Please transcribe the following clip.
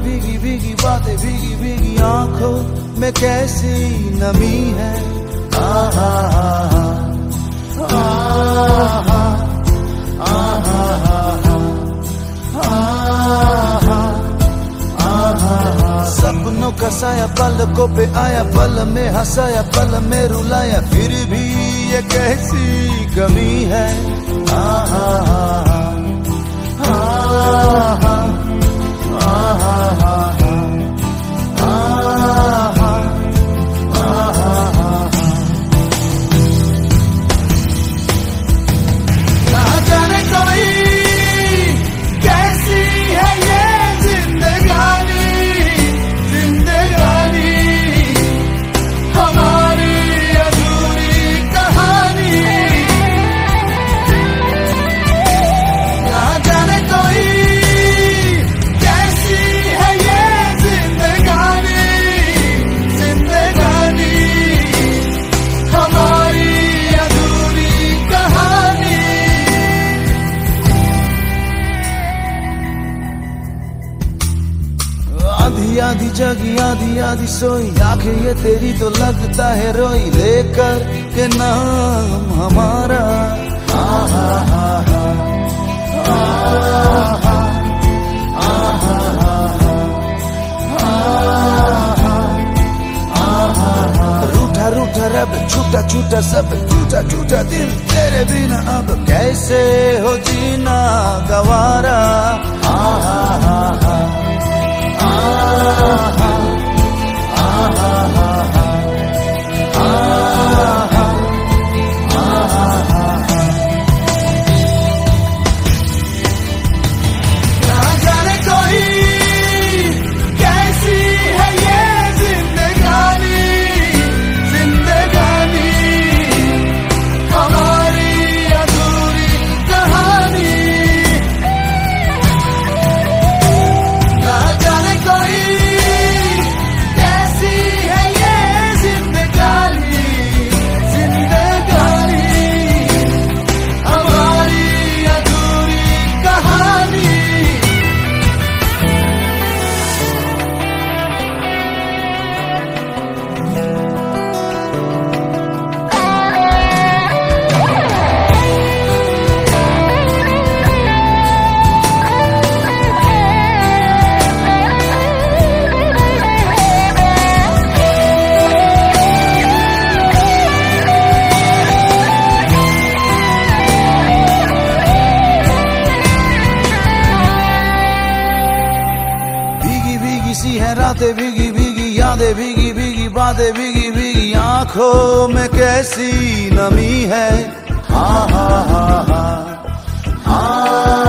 भीगी भीगी बातें भीगी भीगी आंखों में कैसी नमी है। आहा आहा आहा आहा। सपनों का साया पलकों पे आया, पल में हंसाया पल में रुलाया, फिर भी ये कैसी कमी है। आहा आहा आधी आधी जगी आधी आधी सोई, आंखें ये तेरी तो लगता है रोई, लेकर के नाम हमारा। आहा आहा आहा आहा। रूठा रूठा रब छूटा छूटा सब, टूटा टूटा दिल तेरे बिना अब कैसे हो जीना गवारा। आहा आहा सी है रातें भीगी भीगी यादें भीगी भीगी बातें भीगी भीगी आंखों में कैसी नमी है। आहा आहा आहा।